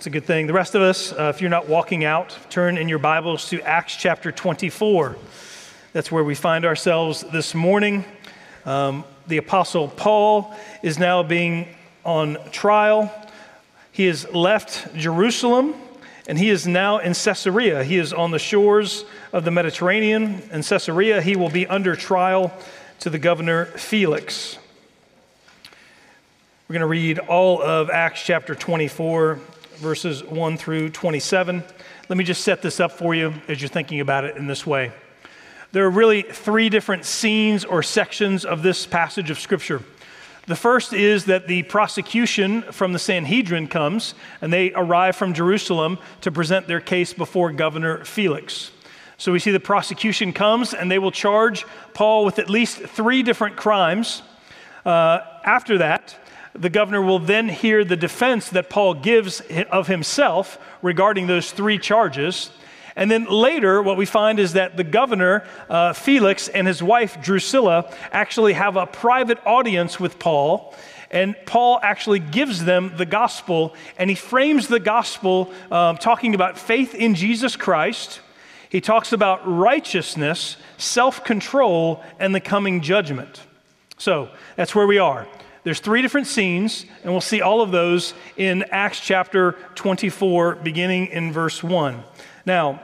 It's a good thing. The rest of us, if you're not walking out, turn in your Bibles to Acts chapter 24. That's where we find ourselves this morning. The Apostle Paul is now being on trial. He has left Jerusalem, and he is now in Caesarea. He is on the shores of the Mediterranean. In Caesarea, he will be under trial to the governor Felix. We're going to read all of Acts chapter 24, verses 1 through 27. Let me just set this up for you as you're thinking about it in this way. There are really three different scenes or sections of this passage of Scripture. The first is that the prosecution from the Sanhedrin comes, and they arrive from Jerusalem to present their case before Governor Felix. So we see the prosecution comes, and they will charge Paul with at least three different crimes. After that, the governor will then hear the defense that Paul gives of himself regarding those three charges. And then later, what we find is that the governor, Felix, and his wife, Drusilla, actually have a private audience with Paul. And Paul actually gives them the gospel, and he frames the gospel talking about faith in Jesus Christ. He talks about righteousness, self-control, and the coming judgment. So that's where we are. There's three different scenes, and we'll see all of those in Acts chapter 24, beginning in verse 1. Now,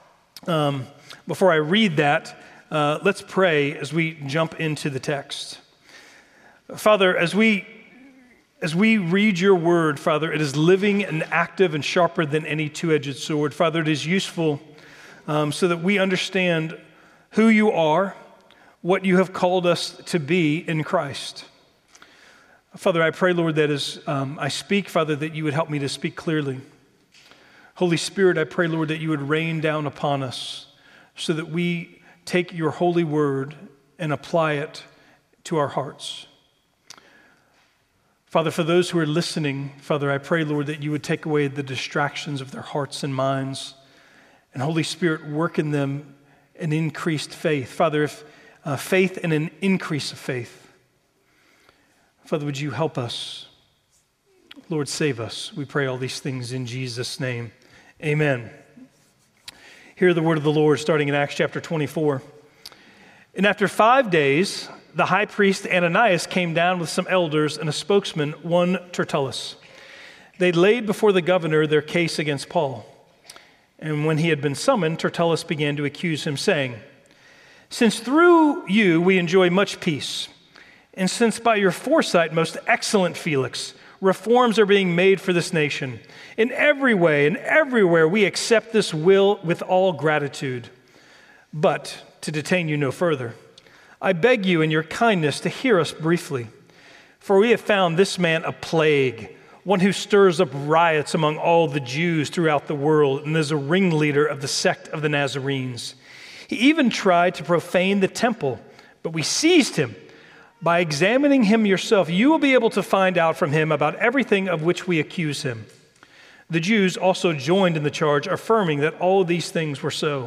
before I read that, let's pray as we jump into the text. Father, as we read your word, Father, it is living and active and sharper than any two-edged sword. Father, it is useful so that we understand who you are, what you have called us to be in Christ. Father, I pray, Lord, that as I speak, Father, that you would help me to speak clearly. Holy Spirit, I pray, Lord, that you would rain down upon us so that we take your holy word and apply it to our hearts. Father, for those who are listening, Father, I pray, Lord, that you would take away the distractions of their hearts and minds. And Holy Spirit, work in them an increased faith. Father, if faith and an increase of faith. Father, would you help us? Lord, save us. We pray all these things in Jesus' name. Amen. Hear the word of the Lord starting in Acts chapter 24. And after 5 days, the high priest Ananias came down with some elders and a spokesman, one Tertullus. They laid before the governor their case against Paul. And when he had been summoned, Tertullus began to accuse him, saying, "Since through you we enjoy much peace, and since by your foresight, most excellent Felix, reforms are being made for this nation, in every way and everywhere we accept this will with all gratitude. But to detain you no further, I beg you in your kindness to hear us briefly. For we have found this man a plague, one who stirs up riots among all the Jews throughout the world, and is a ringleader of the sect of the Nazarenes. He even tried to profane the temple, but we seized him. By examining him yourself, you will be able to find out from him about everything of which we accuse him." The Jews also joined in the charge, affirming that all these things were so.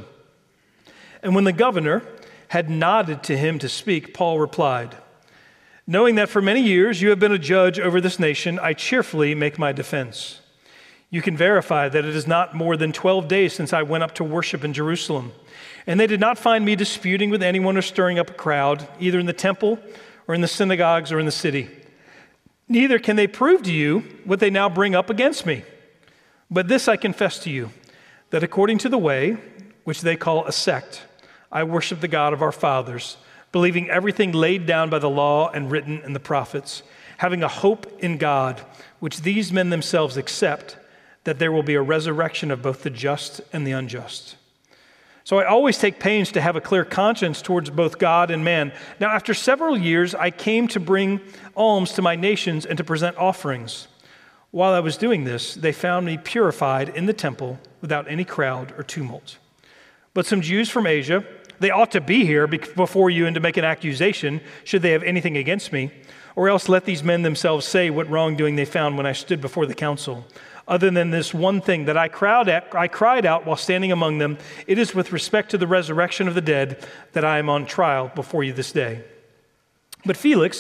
And when the governor had nodded to him to speak, Paul replied, "Knowing that for many years you have been a judge over this nation, I cheerfully make my defense. You can verify that it is not more than 12 days since I went up to worship in Jerusalem, and they did not find me disputing with anyone or stirring up a crowd, either in the temple or in the synagogues or in the city. Neither can they prove to you what they now bring up against me. But this I confess to you, that according to the way, which they call a sect, I worship the God of our fathers, believing everything laid down by the law and written in the prophets, having a hope in God, which these men themselves accept, that there will be a resurrection of both the just and the unjust. So I always take pains to have a clear conscience towards both God and man. Now, after several years, I came to bring alms to my nations and to present offerings. While I was doing this, they found me purified in the temple without any crowd or tumult. But some Jews from Asia, they ought to be here before you and to make an accusation, should they have anything against me, or else let these men themselves say what wrongdoing they found when I stood before the council. Other than this one thing that I cried out while standing among them, it is with respect to the resurrection of the dead that I am on trial before you this day. But Felix,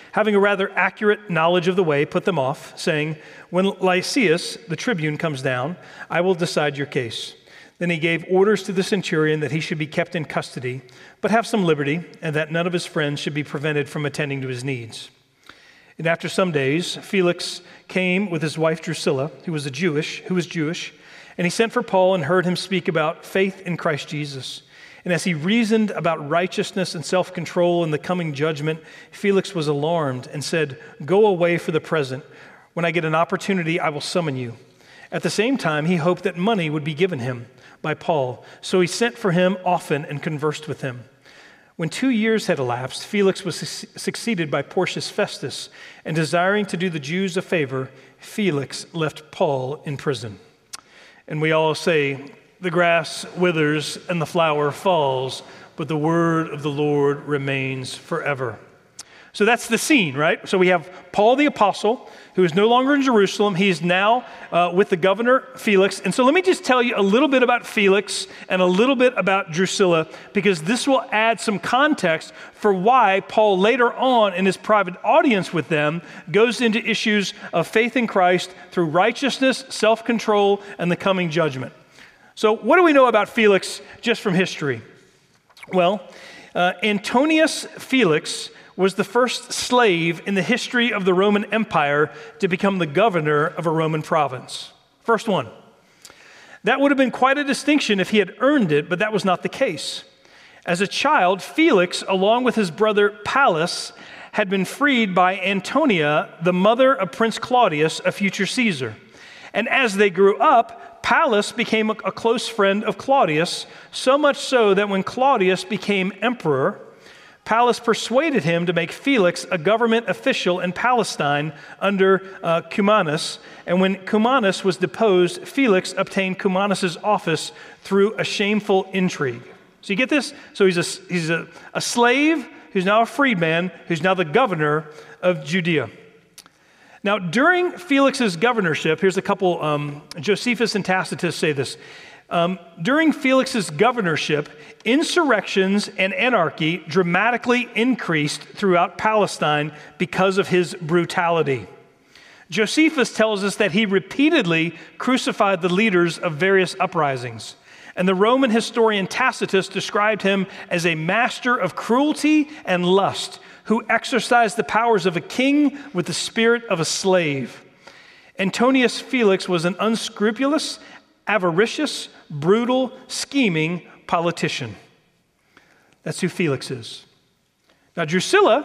having a rather accurate knowledge of the way, put them off, saying, "When Lysias, the tribune, comes down, I will decide your case." Then he gave orders to the centurion that he should be kept in custody, but have some liberty, and that none of his friends should be prevented from attending to his needs. And after some days, Felix came with his wife Drusilla, who was Jewish, and he sent for Paul and heard him speak about faith in Christ Jesus. And as he reasoned about righteousness and self-control and the coming judgment, Felix was alarmed and said, "Go away for the present. When I get an opportunity, I will summon you." At the same time, he hoped that money would be given him by Paul. So he sent for him often and conversed with him. When 2 years had elapsed, Felix was succeeded by Porcius Festus, and desiring to do the Jews a favor, Felix left Paul in prison. And we all say, "The grass withers and the flower falls, but the word of the Lord remains forever." So that's the scene, right? So we have Paul the apostle, who is no longer in Jerusalem. He's now with the governor, Felix. And so let me just tell you a little bit about Felix and a little bit about Drusilla, because this will add some context for why Paul later on in his private audience with them goes into issues of faith in Christ through righteousness, self-control, and the coming judgment. So what do we know about Felix just from history? Well, Antonius Felix was the first slave in the history of the Roman Empire to become the governor of a Roman province. First one. That would have been quite a distinction if he had earned it, but that was not the case. As a child, Felix, along with his brother Pallas, had been freed by Antonia, the mother of Prince Claudius, a future Caesar. And as they grew up, Pallas became a close friend of Claudius, so much so that when Claudius became emperor, Pallas persuaded him to make Felix a government official in Palestine under Cumanus. And when Cumanus was deposed, Felix obtained Cumanus' office through a shameful intrigue. So you get this? So he's a slave who's now a freedman, who's now the governor of Judea. Now, during Felix's governorship, here's a couple, Josephus and Tacitus say this. During Felix's governorship, insurrections and anarchy dramatically increased throughout Palestine because of his brutality. Josephus tells us that he repeatedly crucified the leaders of various uprisings. And the Roman historian Tacitus described him as a master of cruelty and lust who exercised the powers of a king with the spirit of a slave. Antonius Felix was an unscrupulous, avaricious, brutal, scheming politician. That's who Felix is. Now, Drusilla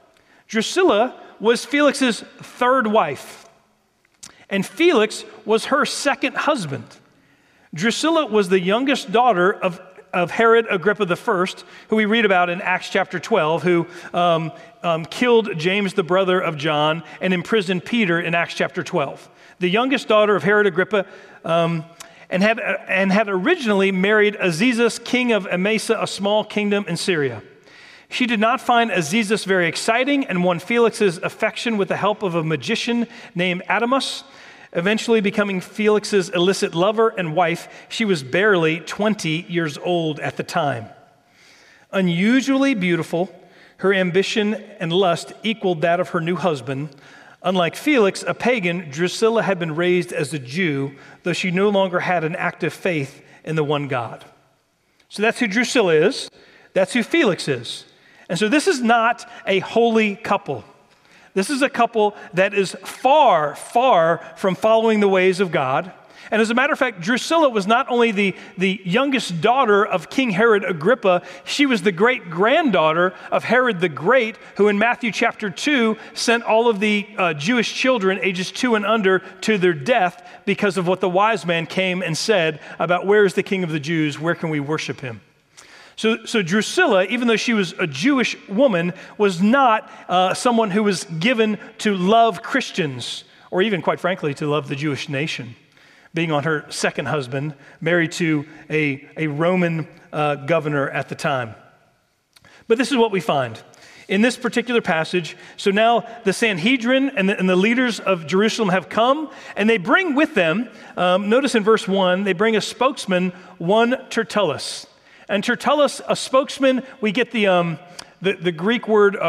was Felix's third wife, and Felix was her second husband. Drusilla was the youngest daughter of Herod Agrippa I, who we read about in Acts chapter 12, who killed James, the brother of John, and imprisoned Peter in Acts chapter 12. The youngest daughter of Herod Agrippa, and had originally married Azizus, king of Emesa, a small kingdom in Syria. She did not find Azizus very exciting and won Felix's affection with the help of a magician named Adamus. Eventually becoming Felix's illicit lover and wife, she was barely 20 years old at the time. Unusually beautiful, her ambition and lust equaled that of her new husband. Unlike Felix, a pagan, Drusilla had been raised as a Jew, though she no longer had an active faith in the one God. So that's who Drusilla is. That's who Felix is. And so this is not a holy couple. This is a couple that is far, far from following the ways of God. And as a matter of fact, Drusilla was not only the youngest daughter of King Herod Agrippa, she was the great-granddaughter of Herod the Great, who in Matthew chapter 2 sent all of the Jewish children ages 2 and under to their death because of what the wise man came and said about where is the King of the Jews, where can we worship him? So Drusilla, even though she was a Jewish woman, was not someone who was given to love Christians, or even, quite frankly, to love the Jewish nation, being on her second husband, married to a Roman governor at the time. But this is what we find in this particular passage. So now the Sanhedrin and the leaders of Jerusalem have come, and they bring with them, notice in verse 1, they bring a spokesman, one Tertullus. And Tertullus, a spokesman, we get the Greek word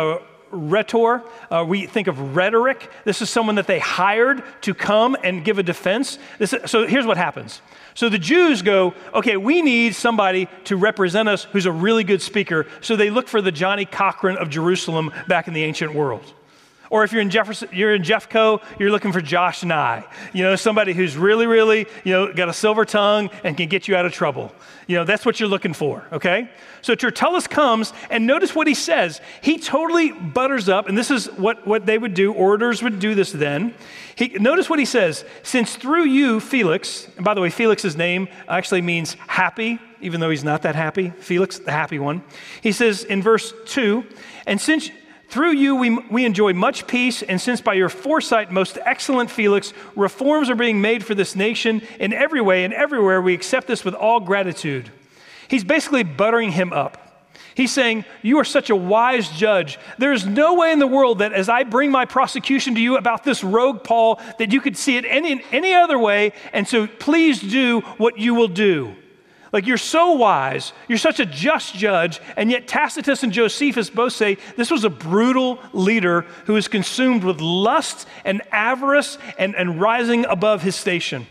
rhetor. We think of rhetoric. This is someone that they hired to come and give a defense. So here's what happens. So the Jews go, okay, we need somebody to represent us who's a really good speaker. So they look for the Johnny Cochran of Jerusalem back in the ancient world. Or if you're in Jeffco, you're looking for Josh Nye. Somebody who's really, really, got a silver tongue and can get you out of trouble. That's what you're looking for, okay? So Tertullus comes, and notice what he says. He totally butters up, and this is what they would do. Orators would do this then. Notice what he says. Since through you, Felix, and by the way, Felix's name actually means happy, even though he's not that happy. Felix, the happy one. He says in verse 2, and since through you we enjoy much peace, and since by your foresight, most excellent Felix, reforms are being made for this nation in every way and everywhere, we accept this with all gratitude. He's basically buttering him up. He's saying, you are such a wise judge. There's no way in the world that as I bring my prosecution to you about this rogue Paul, that you could see it any other way, and so please do what you will do. Like, you're so wise, you're such a just judge, and yet Tacitus and Josephus both say this was a brutal leader who was consumed with lust and avarice and rising above his station.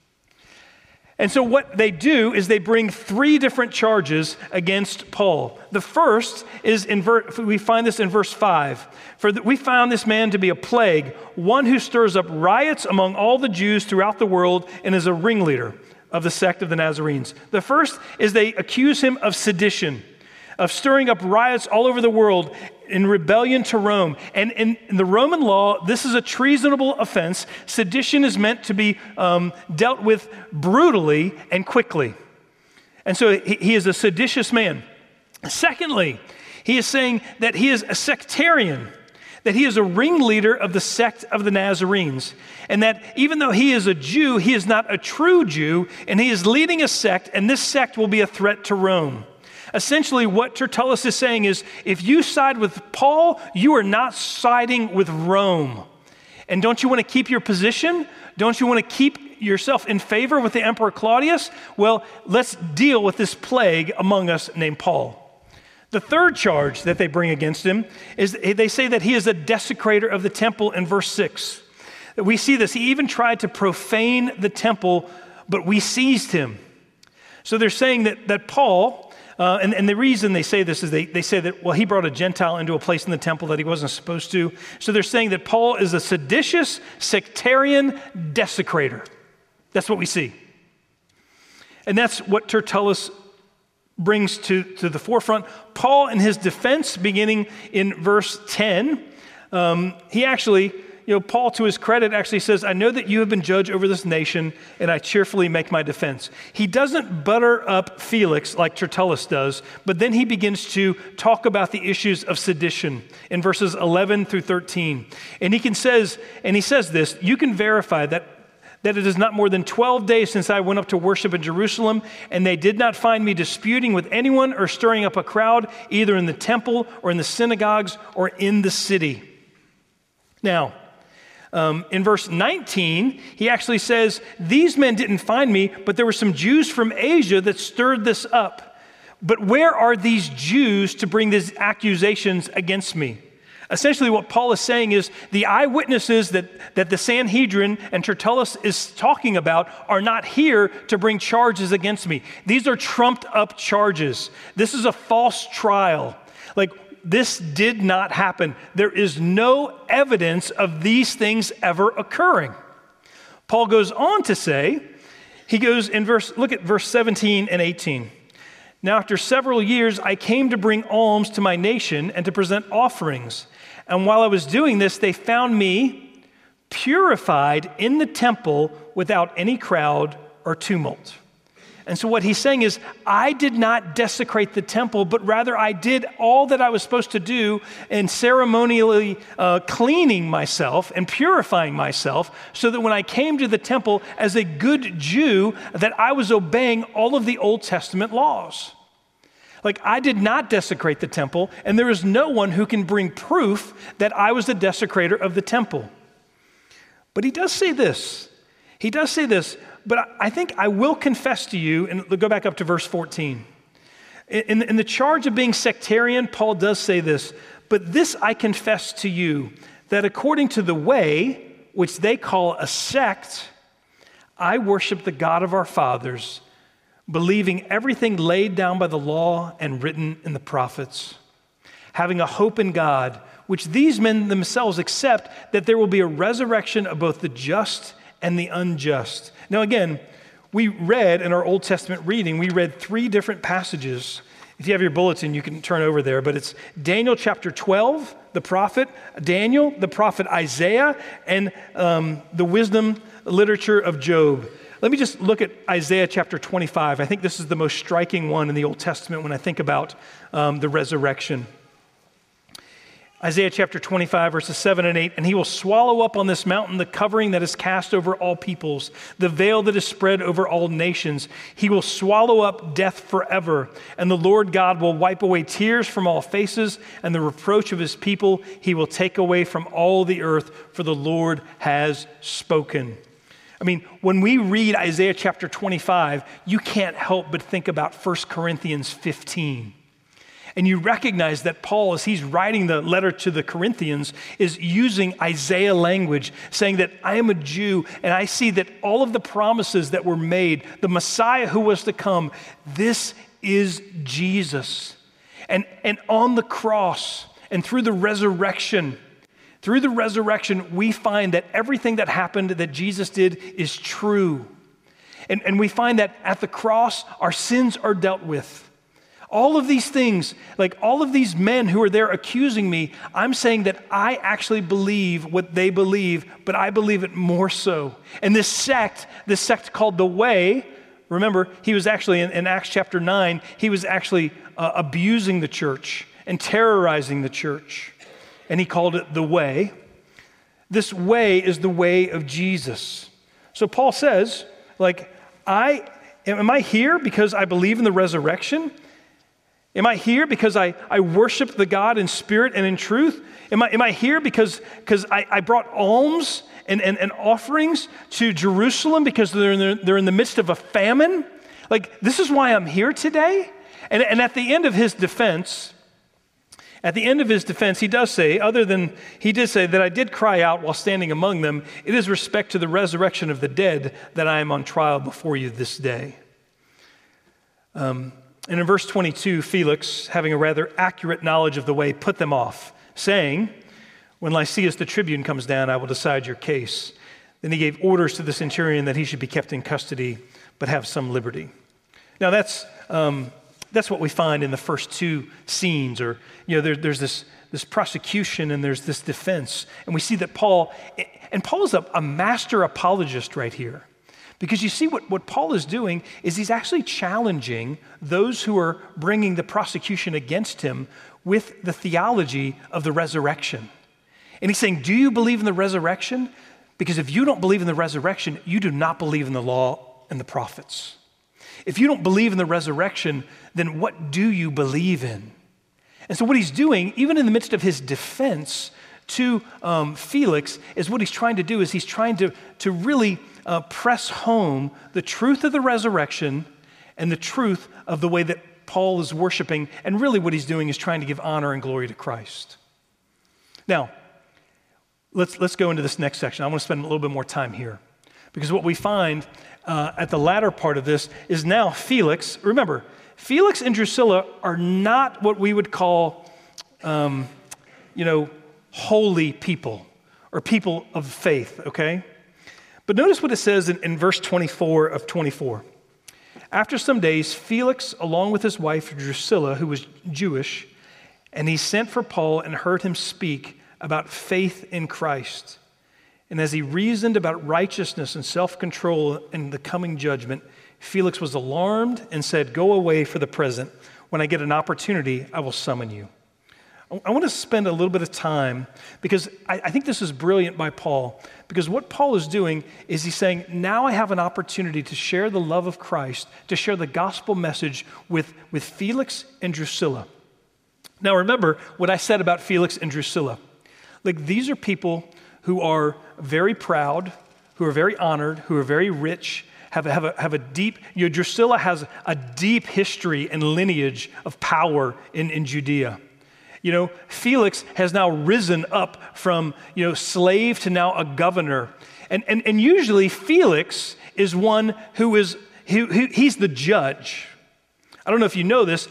And so what they do is they bring 3 different charges against Paul. The first is, we find this in verse 5. We found this man to be a plague, one who stirs up riots among all the Jews throughout the world and is a ringleader of the sect of the Nazarenes. The first is they accuse him of sedition, of stirring up riots all over the world in rebellion to Rome. And in the Roman law, this is a treasonable offense. Sedition is meant to be dealt with brutally and quickly. And so he is a seditious man. Secondly, he is saying that he is a sectarian, that he is a ringleader of the sect of the Nazarenes, and that even though he is a Jew, he is not a true Jew, and he is leading a sect, and this sect will be a threat to Rome. Essentially, what Tertullus is saying is, if you side with Paul, you are not siding with Rome. And don't you want to keep your position? Don't you want to keep yourself in favor with the Emperor Claudius? Well, let's deal with this plague among us named Paul. The third charge that they bring against him is they say that he is a desecrator of the temple in verse 6. We see this. He even tried to profane the temple, but we seized him. So they're saying that Paul, and the reason they say this is they say that, well, he brought a Gentile into a place in the temple that he wasn't supposed to. So they're saying that Paul is a seditious, sectarian desecrator. That's what we see. And that's what Tertullus brings to the forefront. Paul, in his defense, beginning in verse 10, he actually, Paul, to his credit, actually says, I know that you have been judge over this nation, and I cheerfully make my defense. He doesn't butter up Felix like Tertullus does, but then he begins to talk about the issues of sedition in verses 11 through 13. And he says this, you can verify that it is not more than 12 days since I went up to worship in Jerusalem, and they did not find me disputing with anyone or stirring up a crowd, either in the temple or in the synagogues or in the city. Now, in verse 19, he actually says, these men didn't find me, but there were some Jews from Asia that stirred this up. But where are these Jews to bring these accusations against me? Essentially, what Paul is saying is the eyewitnesses that the Sanhedrin and Tertullus is talking about are not here to bring charges against me. These are trumped up charges. This is a false trial. Like, this did not happen. There is no evidence of these things ever occurring. Paul goes on to say, look at verse 17 and 18. Now, after several years, I came to bring alms to my nation and to present offerings. And while I was doing this, they found me purified in the temple without any crowd or tumult. And so what he's saying is, I did not desecrate the temple, but rather I did all that I was supposed to do in ceremonially cleaning myself and purifying myself so that when I came to the temple as a good Jew, that I was obeying all of the Old Testament laws. Like, I did not desecrate the temple, and there is no one who can bring proof that I was the desecrator of the temple. But he does say this. But I think I will confess to you, and go back up to verse 14. In the charge of being sectarian, Paul does say this, But this I confess to you, that according to the way, which they call a sect, I worship the God of our fathers, believing everything laid down by the law and written in the prophets, having a hope in God, which these men themselves accept, that there will be a resurrection of both the just and the unjust. Now again, we read in our Old Testament reading, we read 3 different passages. If you have your bulletin, you can turn over there, but it's Daniel chapter 12, the prophet Daniel, the prophet Isaiah, and the wisdom literature of Job. Let me just look at Isaiah chapter 25. I think this is the most striking one in the Old Testament when I think about the resurrection. Isaiah chapter 25, verses 7 and 8, and he will swallow up on this mountain the covering that is cast over all peoples, the veil that is spread over all nations. He will swallow up death forever, and the Lord God will wipe away tears from all faces, and the reproach of his people he will take away from all the earth, for the Lord has spoken. I mean, when we read Isaiah chapter 25, you can't help but think about 1 Corinthians 15. And you recognize that Paul, as he's writing the letter to the Corinthians, is using Isaiah language, saying that I am a Jew and I see that all of the promises that were made, the Messiah who was to come, this is Jesus. And on the cross and through the resurrection, we find that everything that happened that Jesus did is true. And we find that at the cross, our sins are dealt with. All of these things, like all of these men who are there accusing me, I'm saying that I actually believe what they believe, but I believe it more so. And this sect called the Way, remember, he was actually, in Acts chapter 9, he was actually abusing the church and terrorizing the church. And he called it the Way. This way is the way of Jesus. So Paul says, am I here because I believe in the resurrection? Am I here because I worship the God in spirit and in truth? Am I here because I brought alms and offerings to Jerusalem because they're in the midst of a famine? Like, this is why I'm here today? And at the end of his defense, he did say that I did cry out while standing among them. It is respect to the resurrection of the dead that I am on trial before you this day. And in verse 22, Felix, having a rather accurate knowledge of the way, put them off, saying, when Lysias the tribune comes down, I will decide your case. Then he gave orders to the centurion that he should be kept in custody, but have some liberty. Now that's what we find in the first 2 scenes, or there's this prosecution and there's this defense. And we see that Paul is a master apologist right here. Because you see what Paul is doing is he's actually challenging those who are bringing the prosecution against him with the theology of the resurrection. And he's saying, do you believe in the resurrection? Because if you don't believe in the resurrection, you do not believe in the law and the prophets. If you don't believe in the resurrection, then what do you believe in? And so what he's doing, even in the midst of his defense to Felix, is what he's trying to do is he's trying to really press home the truth of the resurrection and the truth of the way that Paul is worshiping. And really what he's doing is trying to give honor and glory to Christ. Now, let's go into this next section. I want to spend a little bit more time here. Because what we find at the latter part of this is now Felix. Remember, Felix and Drusilla are not what we would call, holy people or people of faith, okay? But notice what it says in verse 24 of 24. After some days, Felix, along with his wife Drusilla, who was Jewish, and he sent for Paul and heard him speak about faith in Christ. And as he reasoned about righteousness and self-control and the coming judgment, Felix was alarmed and said, "Go away for the present. When I get an opportunity, I will summon you." I want to spend a little bit of time because I think this is brilliant by Paul, because what Paul is doing is he's saying, now I have an opportunity to share the love of Christ, to share the gospel message with Felix and Drusilla. Now remember what I said about Felix and Drusilla. Like, these are people who are very proud, who are very honored, who are very rich, have a deep, Drusilla has a deep history and lineage of power in Judea. Felix has now risen up from, slave to now a governor. And usually Felix is one he's the judge. I don't know if you know this.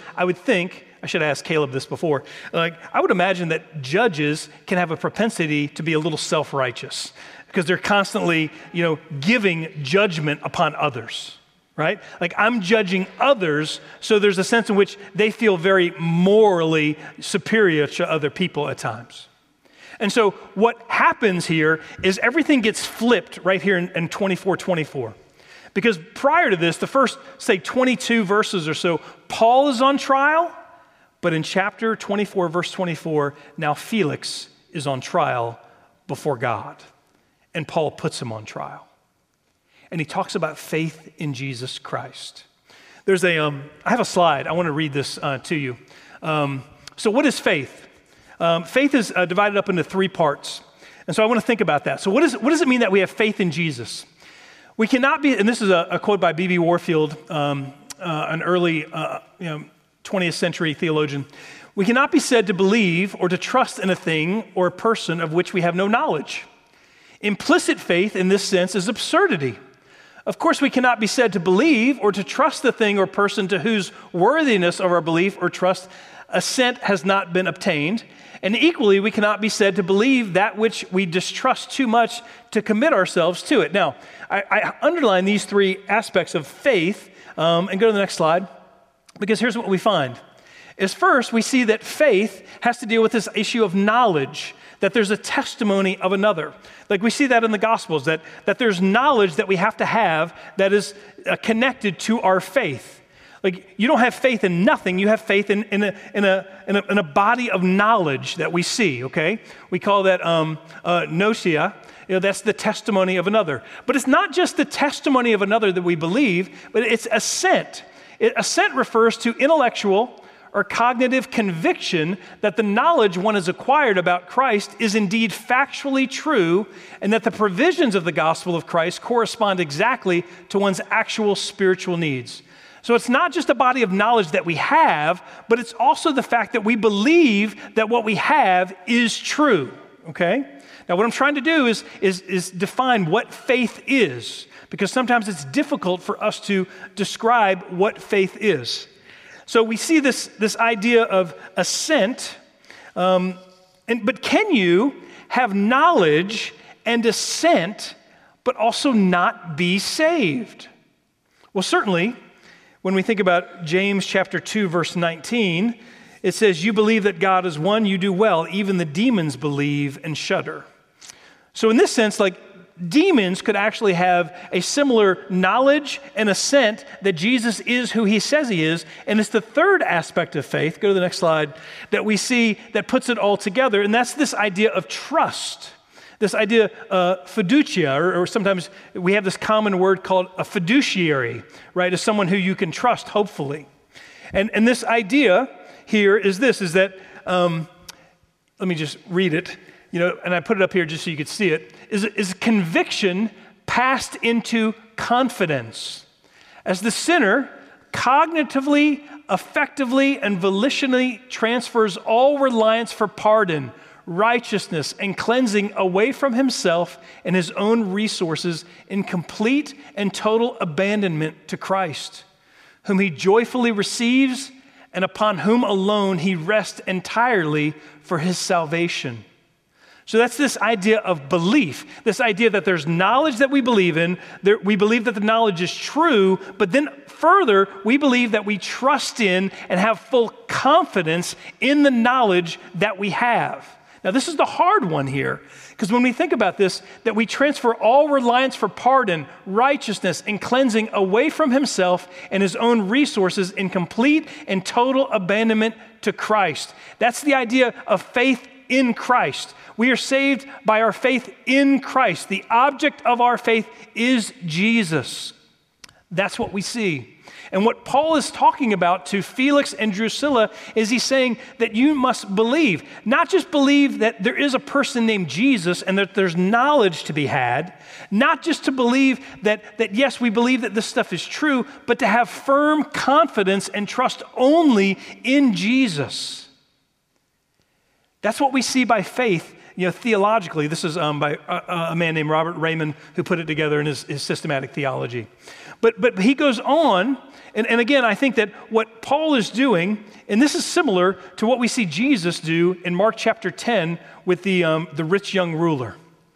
I should have asked Caleb this before. I would imagine that judges can have a propensity to be a little self-righteous because they're constantly, giving judgment upon others, right? Like I'm judging others, so there's a sense in which they feel very morally superior to other people at times. And so what happens here is everything gets flipped right here in 24:24. Because prior to this, the first, say, 22 verses or so, Paul is on trial, but in chapter 24, verse 24, now Felix is on trial before God, and Paul puts him on trial. And he talks about faith in Jesus Christ. I have a slide. I want to read this to you. So what is faith? Faith is divided up into three parts. And so I want to think about that. So what does it mean that we have faith in Jesus? We cannot be, and this is a quote by B.B. Warfield, an early 20th century theologian. We cannot be said to believe or to trust in a thing or a person of which we have no knowledge. Implicit faith in this sense is absurdity. Of course, we cannot be said to believe or to trust the thing or person to whose worthiness of our belief or trust assent has not been obtained. And equally, we cannot be said to believe that which we distrust too much to commit ourselves to it. Now, I underline these three aspects of faith, and go to the next slide, because here's what we find. Is first, we see that faith has to deal with this issue of knowledge, that there's a testimony of another. Like we see that in the Gospels, that there's knowledge that we have to have that is connected to our faith. Like you don't have faith in nothing, you have faith in a body of knowledge that we see, okay? We call that gnosia. That's the testimony of another. But it's not just the testimony of another that we believe, but it's assent. Assent refers to intellectual or cognitive conviction that the knowledge one has acquired about Christ is indeed factually true, and that the provisions of the gospel of Christ correspond exactly to one's actual spiritual needs. So it's not just a body of knowledge that we have, but it's also the fact that we believe that what we have is true, okay? Now what I'm trying to do is define what faith is, because sometimes it's difficult for us to describe what faith is. So we see this idea of assent, but can you have knowledge and assent, but also not be saved? Well, certainly, when we think about James chapter 2, verse 19, it says, "You believe that God is one, you do well. Even the demons believe and shudder." So in this sense, like demons could actually have a similar knowledge and assent that Jesus is who he says he is. And it's the third aspect of faith, go to the next slide, that we see that puts it all together. And that's this idea of trust. This idea fiducia, or sometimes we have this common word called a fiduciary, right? As someone who you can trust, hopefully. And this idea here is that, let me just read it, and I put it up here just so you could see it, is conviction passed into confidence. As the sinner cognitively, effectively, and volitionally transfers all reliance for pardon, righteousness, and cleansing away from himself and his own resources in complete and total abandonment to Christ, whom he joyfully receives and upon whom alone he rests entirely for his salvation. So that's this idea of belief, this idea that there's knowledge that we believe in, we believe that the knowledge is true, but then further, we believe that we trust in and have full confidence in the knowledge that we have. Now, this is the hard one here, because when we think about this, that we transfer all reliance for pardon, righteousness, and cleansing away from himself and his own resources in complete and total abandonment to Christ. That's the idea of faith in Christ. We are saved by our faith in Christ. The object of our faith is Jesus. That's what we see. And what Paul is talking about to Felix and Drusilla is he's saying that you must believe, not just believe that there is a person named Jesus and that there's knowledge to be had, not just to believe that yes, we believe that this stuff is true, but to have firm confidence and trust only in Jesus. That's what we see by faith, theologically. This is by a man named Robert Raymond who put it together in his systematic theology. But he goes on, and again, I think that what Paul is doing, and this is similar to what we see Jesus do in Mark chapter 10 with the rich young ruler,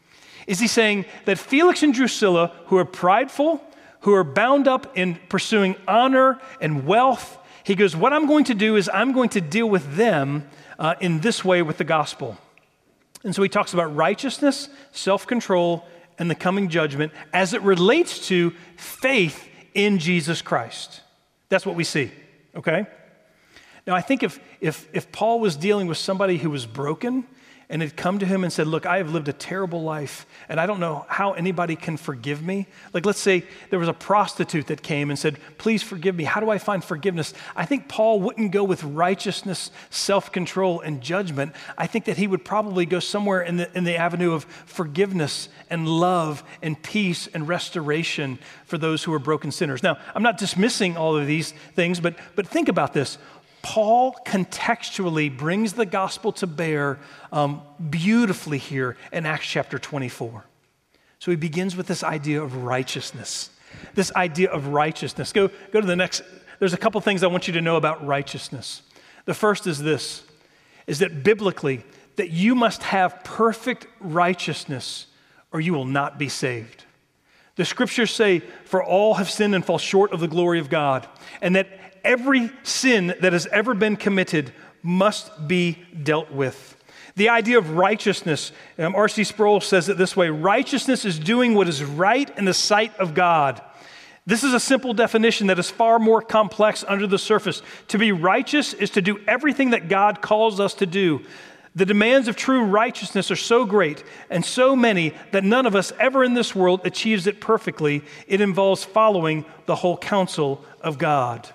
is he's saying that Felix and Drusilla, who are prideful, who are bound up in pursuing honor and wealth, he goes, what I'm going to do is I'm going to deal with them in this way with the gospel. And so he talks about righteousness, self-control, and the coming judgment as it relates to faith in Jesus Christ. That's what we see, okay? Now, I think if Paul was dealing with somebody who was broken and had come to him and said, look, I have lived a terrible life, and I don't know how anybody can forgive me. Like, let's say there was a prostitute that came and said, please forgive me. How do I find forgiveness? I think Paul wouldn't go with righteousness, self-control, and judgment. I think that he would probably go somewhere in the avenue of forgiveness and love and peace and restoration for those who are broken sinners. Now, I'm not dismissing all of these things, but think about this. Paul contextually brings the gospel to bear beautifully here in Acts chapter 24. So he begins with this idea of righteousness. This idea of righteousness. Go to the next. There's a couple things I want you to know about righteousness. The first is this, is that biblically, that you must have perfect righteousness or you will not be saved. The scriptures say, for all have sinned and fall short of the glory of God, and that every sin that has ever been committed must be dealt with. The idea of righteousness, R.C. Sproul says it this way, righteousness is doing what is right in the sight of God. This is a simple definition that is far more complex under the surface. To be righteous is to do everything that God calls us to do. The demands of true righteousness are so great and so many that none of us ever in this world achieves it perfectly. It involves following the whole counsel of God.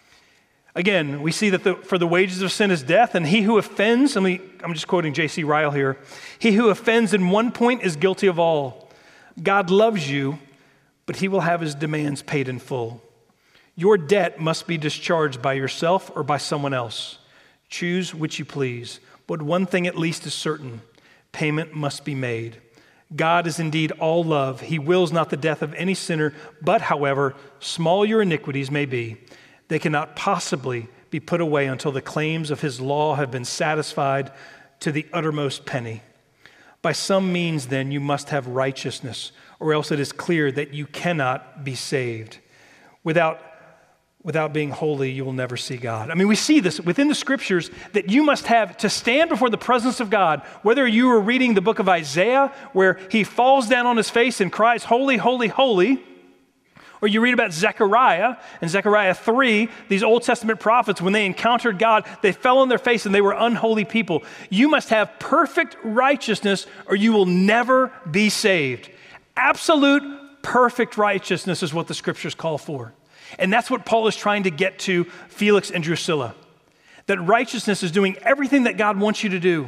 Again, we see that for the wages of sin is death, and he who offends, I'm just quoting J.C. Ryle here, he who offends in one point is guilty of all. God loves you, but he will have his demands paid in full. Your debt must be discharged by yourself or by someone else. Choose which you please, but one thing at least is certain, payment must be made. God is indeed all love. He wills not the death of any sinner, but however small your iniquities may be, they cannot possibly be put away until the claims of his law have been satisfied to the uttermost penny. By some means, then, you must have righteousness, or else it is clear that you cannot be saved. Without being holy, you will never see God. I mean, we see this within the scriptures that you must have to stand before the presence of God, whether you are reading the book of Isaiah, where he falls down on his face and cries, holy, holy, holy, or you read about Zechariah, in Zechariah 3, these Old Testament prophets, when they encountered God, they fell on their face and they were unholy people. You must have perfect righteousness or you will never be saved. Absolute perfect righteousness is what the scriptures call for. And that's what Paul is trying to get to Felix and Drusilla. That righteousness is doing everything that God wants you to do.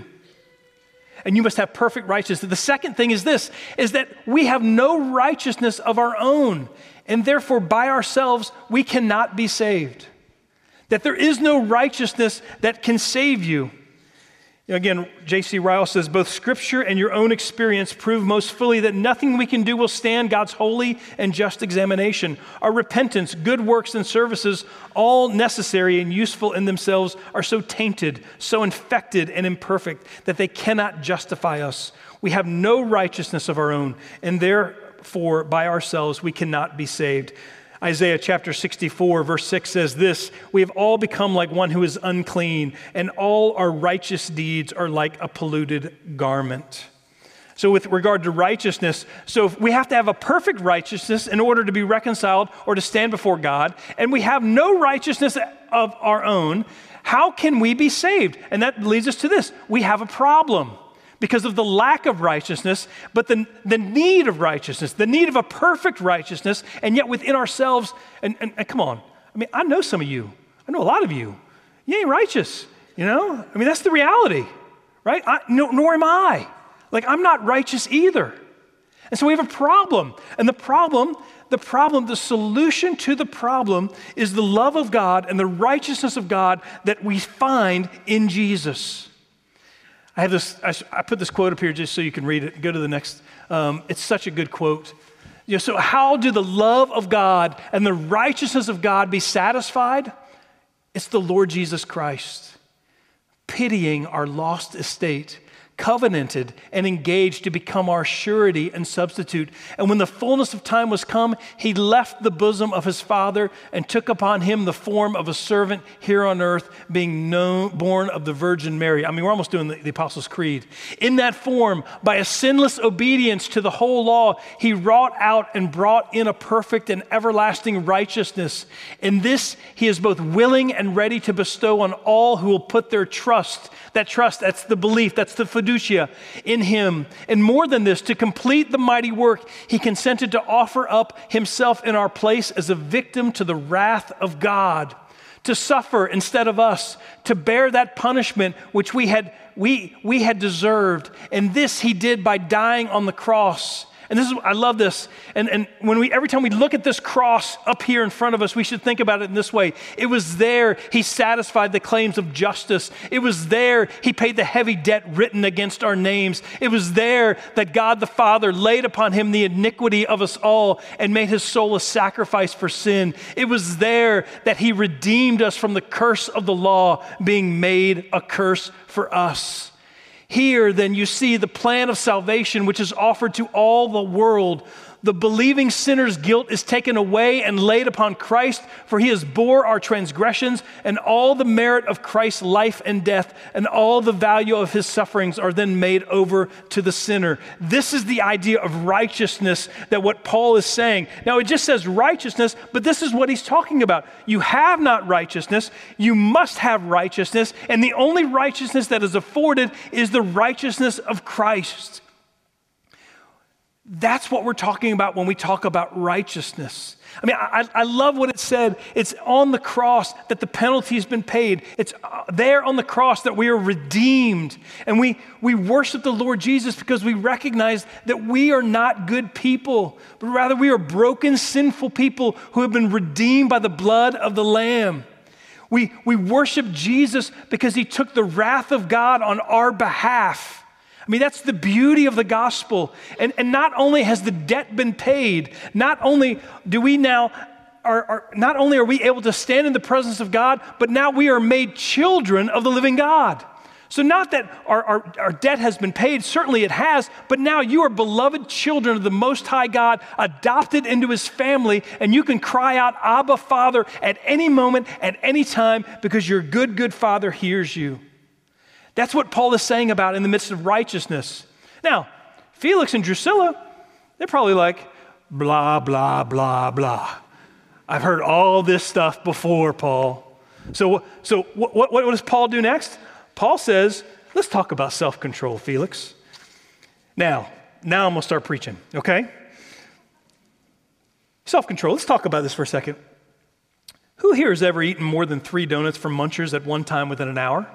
And you must have perfect righteousness. The second thing is this, is that we have no righteousness of our own. And therefore, by ourselves, we cannot be saved. That there is no righteousness that can save you. Again, J.C. Ryle says, both Scripture and your own experience prove most fully that nothing we can do will stand God's holy and just examination. Our repentance, good works, and services, all necessary and useful in themselves, are so tainted, so infected and imperfect that they cannot justify us. We have no righteousness of our own, and therefore, by ourselves, we cannot be saved. Isaiah chapter 64, verse 6 says this, we have all become like one who is unclean, and all our righteous deeds are like a polluted garment. So with regard to righteousness, so we have to have a perfect righteousness in order to be reconciled or to stand before God, and we have no righteousness of our own. How can we be saved? And that leads us to this. We have a problem. Because of the lack of righteousness, but the need of righteousness, the need of a perfect righteousness, and yet within ourselves, and come on, I mean, I know some of you, I know a lot of you, you ain't righteous, you know? I mean, that's the reality, right? Nor am I. Like, I'm not righteous either. And so we have a problem, and the solution to the problem is the love of God and the righteousness of God that we find in Jesus. I put this quote up here just so you can read it. Go to the next. It's such a good quote. So how do the love of God and the righteousness of God be satisfied? It's the Lord Jesus Christ, pitying our lost estate, covenanted and engaged to become our surety and substitute. And when the fullness of time was come, he left the bosom of his Father and took upon him the form of a servant here on earth, being born of the Virgin Mary. I mean, we're almost doing the Apostles' Creed. In that form, by a sinless obedience to the whole law, he wrought out and brought in a perfect and everlasting righteousness. In this, he is both willing and ready to bestow on all who will put their trust. That trust, that's the belief, that's the fiducia in him. And more than this, to complete the mighty work, he consented to offer up himself in our place as a victim to the wrath of God, to suffer instead of us, to bear that punishment which we had deserved. And this he did by dying on the cross. And I love this. And every time we look at this cross up here in front of us, we should think about it in this way. It was there he satisfied the claims of justice. It was there he paid the heavy debt written against our names. It was there that God the Father laid upon him the iniquity of us all and made his soul a sacrifice for sin. It was there that he redeemed us from the curse of the law, being made a curse for us. Here, then, you see the plan of salvation, which is offered to all the world. The believing sinner's guilt is taken away and laid upon Christ, for he has bore our transgressions, and all the merit of Christ's life and death and all the value of his sufferings are then made over to the sinner. This is the idea of righteousness that what Paul is saying. Now, it just says righteousness, but this is what he's talking about. You have not righteousness, you must have righteousness, and the only righteousness that is afforded is the righteousness of Christ. That's what we're talking about when we talk about righteousness. I mean, I love what it said. It's on the cross that the penalty has been paid. It's there on the cross that we are redeemed. And we worship the Lord Jesus because we recognize that we are not good people, but rather we are broken, sinful people who have been redeemed by the blood of the Lamb. We worship Jesus because he took the wrath of God on our behalf. I mean, that's the beauty of the gospel. And not only has the debt been paid, not only are we able to stand in the presence of God, but now we are made children of the living God. So not that our debt has been paid, certainly it has, but now you are beloved children of the Most High God, adopted into his family, and you can cry out, Abba, Father, at any moment, at any time, because your good Father hears you. That's what Paul is saying about in the midst of righteousness. Now, Felix and Drusilla, they're probably like, blah, blah, blah, blah. I've heard all this stuff before, Paul. So what does Paul do next? Paul says, let's talk about self-control, Felix. Now I'm going to start preaching, okay? Self-control, let's talk about this for a second. Who here has ever eaten more than 3 donuts from Munchers at one time within an hour?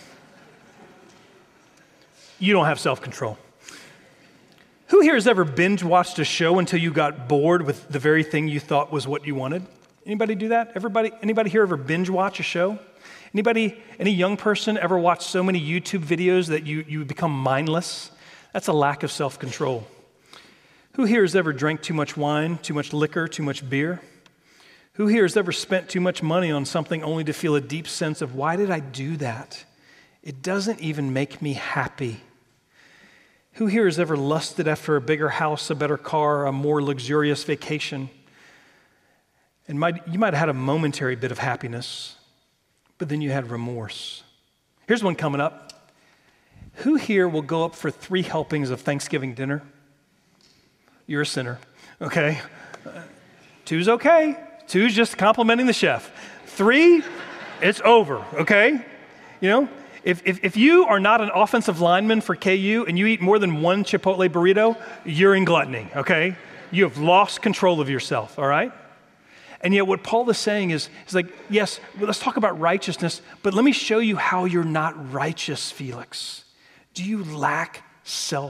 You don't have self-control. Who here has ever binge-watched a show until you got bored with the very thing you thought was what you wanted? Anybody do that? Anybody here ever binge-watch a show? Any young person ever watch so many YouTube videos that you become mindless? That's a lack of self-control. Who here has ever drank too much wine, too much liquor, too much beer? Who here has ever spent too much money on something only to feel a deep sense of, why did I do that? It doesn't even make me happy. Who here has ever lusted after a bigger house, a better car, a more luxurious vacation? And you might have had a momentary bit of happiness, but then you had remorse. Here's one coming up. Who here will go up for 3 helpings of Thanksgiving dinner? You're a sinner, okay? 2's okay. 2's just complimenting the chef. 3, it's over, okay? You know? If you are not an offensive lineman for KU and you eat more than 1 Chipotle burrito, you're in gluttony, okay? You have lost control of yourself, all right? And yet what Paul is saying is like, yes, let's talk about righteousness, but let me show you how you're not righteous, Felix. Do you lack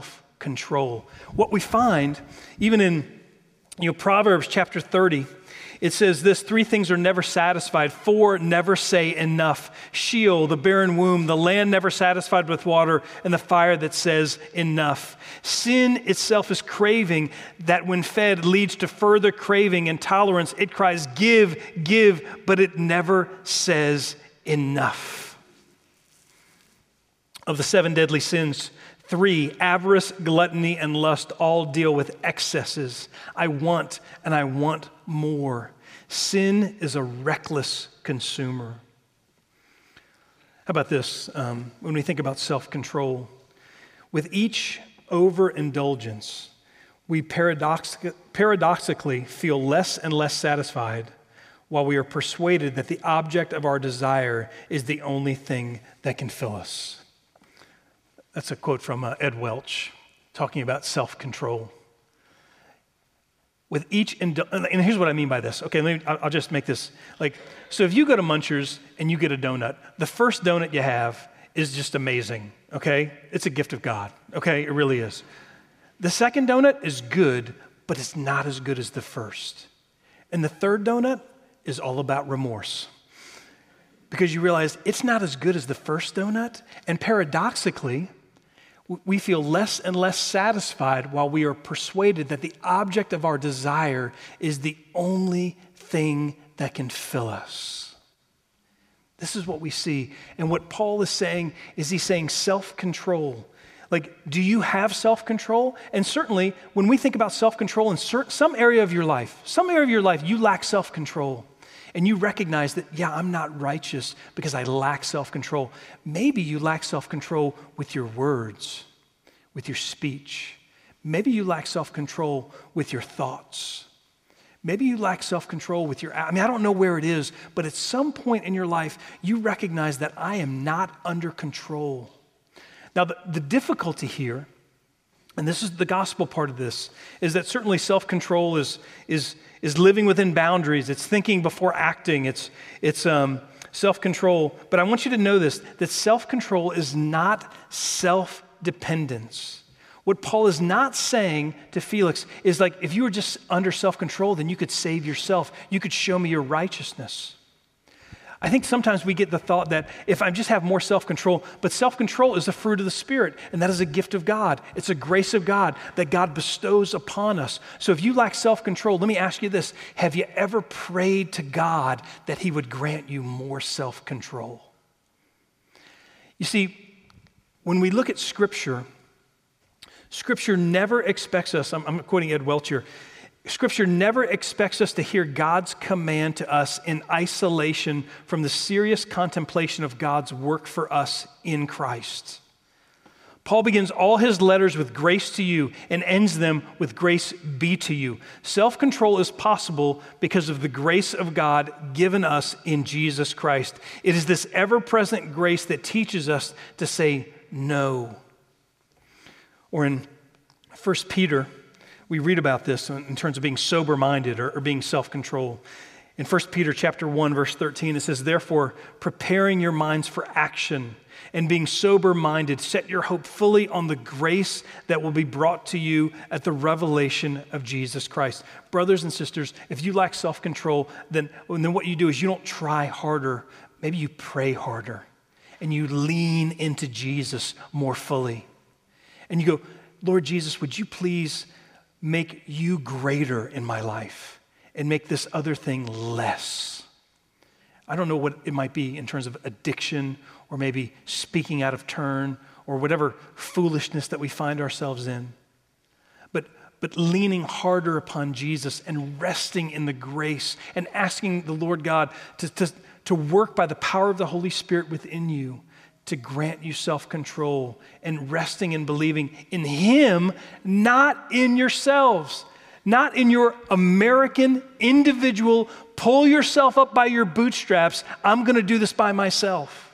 self-control? What we find, even in Proverbs chapter 30, It says this: 3 things are never satisfied, 4 never say enough. Sheol, the barren womb, the land never satisfied with water, and the fire that says enough. Sin itself is craving that when fed leads to further craving and tolerance. It cries, give, give, but it never says enough. Of the 7 deadly sins, 3, avarice, gluttony, and lust, all deal with excesses. I want and I want more. Sin is a reckless consumer. How about this? When we think about self-control, with each overindulgence, we paradoxically feel less and less satisfied, while we are persuaded that the object of our desire is the only thing that can fill us. That's a quote from Ed Welch talking about self-control. With each, and here's what I mean by this. Okay, I'll just make this so if you go to Muncher's and you get a donut, the first donut you have is just amazing, okay? It's a gift of God, okay? It really is. The second donut is good, but it's not as good as the first. And the third donut is all about remorse, because you realize it's not as good as the first donut, and paradoxically, we feel less and less satisfied while we are persuaded that the object of our desire is the only thing that can fill us. This is what we see. And what Paul is saying is he's saying self-control. Do you have self-control? And certainly, when we think about self-control in some area of your life, you lack self-control. And you recognize that, I'm not righteous because I lack self-control. Maybe you lack self-control with your words, with your speech. Maybe you lack self-control with your thoughts. Maybe you lack self-control with I don't know where it is, but at some point in your life, you recognize that I am not under control. Now, the difficulty here, and this is the gospel part of this, is that certainly self-control is living within boundaries. It's thinking before acting. It's self-control. But I want you to know this, that self-control is not self-dependence. What Paul is not saying to Felix is if you were just under self-control, then you could save yourself. You could show me your righteousness. I think sometimes we get the thought that if I just have more self-control, but self-control is a fruit of the Spirit, and that is a gift of God. It's a grace of God that God bestows upon us. So if you lack self-control, let me ask you this. Have you ever prayed to God that He would grant you more self-control? You see, when we look at Scripture never expects us, I'm quoting Ed Welch here, Scripture never expects us to hear God's command to us in isolation from the serious contemplation of God's work for us in Christ. Paul begins all his letters with grace to you and ends them with grace be to you. Self-control is possible because of the grace of God given us in Jesus Christ. It is this ever-present grace that teaches us to say no. Or in 1 Peter, we read about this in terms of being sober-minded or being self-controlled. In 1 Peter chapter 1, verse 13, it says, "Therefore, preparing your minds for action and being sober-minded, set your hope fully on the grace that will be brought to you at the revelation of Jesus Christ." Brothers and sisters, if you lack self-control, then what you do is you don't try harder. Maybe you pray harder and you lean into Jesus more fully. And you go, "Lord Jesus, would you please make you greater in my life and make this other thing less?" I don't know what it might be in terms of addiction or maybe speaking out of turn or whatever foolishness that we find ourselves in. But leaning harder upon Jesus and resting in the grace and asking the Lord God to work by the power of the Holy Spirit within you to grant you self-control and resting and believing in Him, not in yourselves, not in your American, individual, pull yourself up by your bootstraps, I'm going to do this by myself.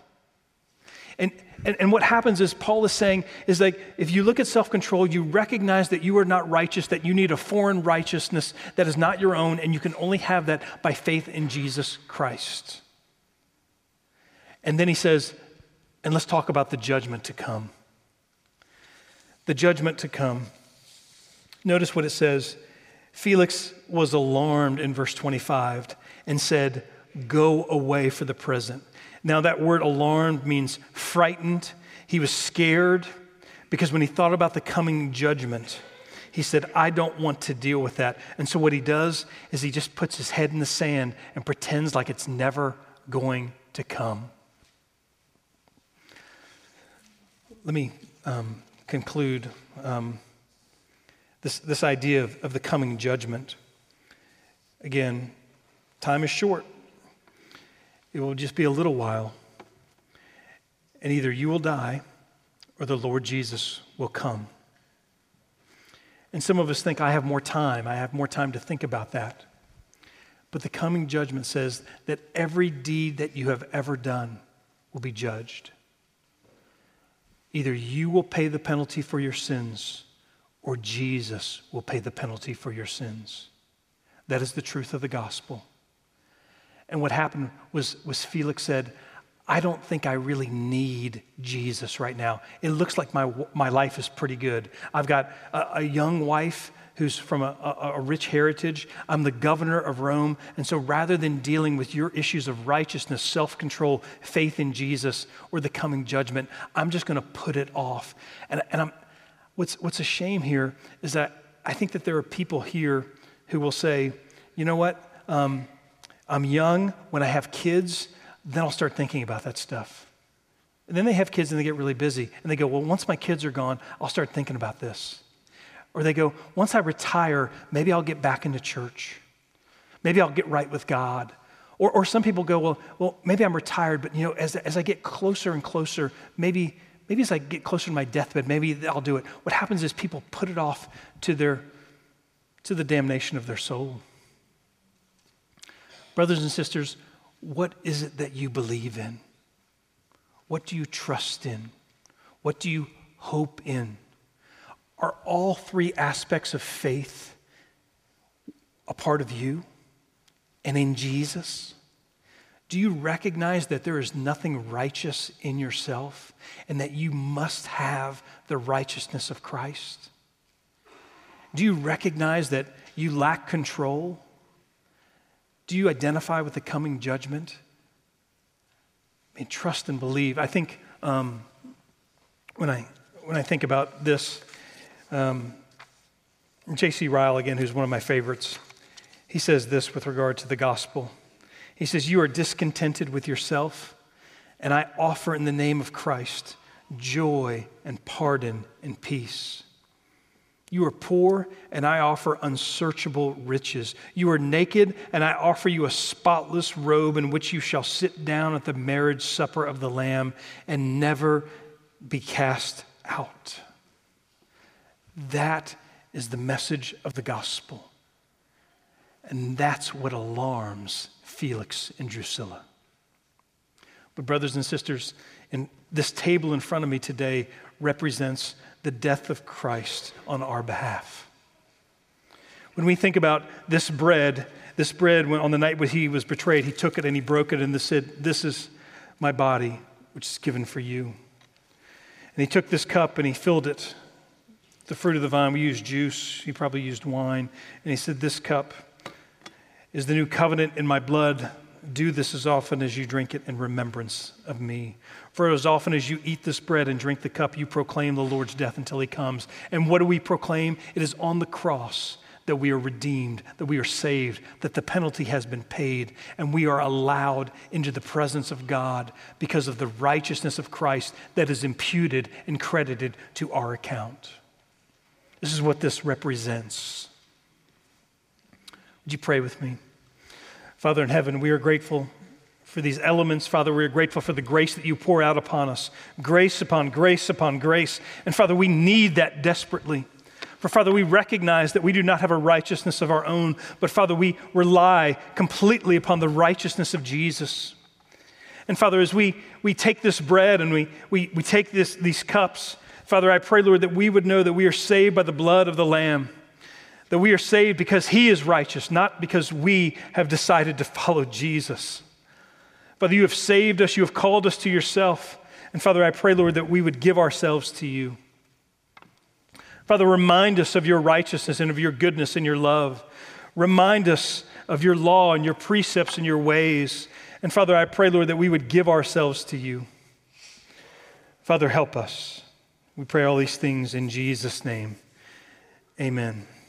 And what happens is Paul is saying is if you look at self-control, you recognize that you are not righteous, that you need a foreign righteousness that is not your own, and you can only have that by faith in Jesus Christ. And then he says, and let's talk about the judgment to come. The judgment to come. Notice what it says. Felix was alarmed in verse 25 and said, "Go away for the present." Now that word alarmed means frightened. He was scared because when he thought about the coming judgment, he said, "I don't want to deal with that." And so what he does is he just puts his head in the sand and pretends like it's never going to come. Let me conclude this idea of the coming judgment. Again, time is short. It will just be a little while. And either you will die or the Lord Jesus will come. And some of us think, I have more time to think about that. But the coming judgment says that every deed that you have ever done will be judged. Either you will pay the penalty for your sins or Jesus will pay the penalty for your sins. That is the truth of the gospel. And what happened was Felix said, I don't think I really need Jesus right now. It looks like my life is pretty good. I've got a young wife who's from a rich heritage. I'm the governor of Rome. And so rather than dealing with your issues of righteousness, self-control, faith in Jesus, or the coming judgment, I'm just going to put it off. And what's a shame here is that I think that there are people here who will say, you know what, I'm young. When I have kids, then I'll start thinking about that stuff. And then they have kids and they get really busy. And they go, well, once my kids are gone, I'll start thinking about this. Or they go, once I retire, maybe I'll get back into church. Maybe I'll get right with God. Or some people go, well, maybe I'm retired, but as I get closer and closer, maybe as I get closer to my deathbed, maybe I'll do it. What happens is people put it off to the damnation of their soul. Brothers and sisters, what is it that you believe in? What do you trust in? What do you hope in? Are all three aspects of faith a part of you and in Jesus? Do you recognize that there is nothing righteous in yourself and that you must have the righteousness of Christ? Do you recognize that you lack control? Do you identify with the coming judgment? I mean, trust and believe. I think when I think about this, J.C. Ryle, again, who's one of my favorites, he says this with regard to the gospel. He says, you are discontented with yourself, and I offer in the name of Christ joy and pardon and peace. You are poor, and I offer unsearchable riches. You are naked, and I offer you a spotless robe in which you shall sit down at the marriage supper of the Lamb and never be cast out. That is the message of the gospel. And that's what alarms Felix and Drusilla. But brothers and sisters, this table in front of me today represents the death of Christ on our behalf. When we think about this bread, when on the night when he was betrayed, he took it and he broke it and said, this is my body, which is given for you. And he took this cup and he filled it. The fruit of the vine, we used juice, he probably used wine. And he said, this cup is the new covenant in my blood. Do this as often as you drink it in remembrance of me. For as often as you eat this bread and drink the cup, you proclaim the Lord's death until he comes. And what do we proclaim? It is on the cross that we are redeemed, that we are saved, that the penalty has been paid, and we are allowed into the presence of God because of the righteousness of Christ that is imputed and credited to our account. This is what this represents. Would you pray with me? Father in heaven, we are grateful for these elements. Father, we are grateful for the grace that you pour out upon us. Grace upon grace upon grace. And Father, we need that desperately. For Father, we recognize that we do not have a righteousness of our own, but Father, we rely completely upon the righteousness of Jesus. And Father, as we take this bread and we take these cups, Father, I pray, Lord, that we would know that we are saved by the blood of the Lamb, that we are saved because he is righteous, not because we have decided to follow Jesus. Father, you have saved us, you have called us to yourself. And Father, I pray, Lord, that we would give ourselves to you. Father, remind us of your righteousness and of your goodness and your love. Remind us of your law and your precepts and your ways. And Father, I pray, Lord, that we would give ourselves to you. Father, help us. We pray all these things in Jesus' name. Amen.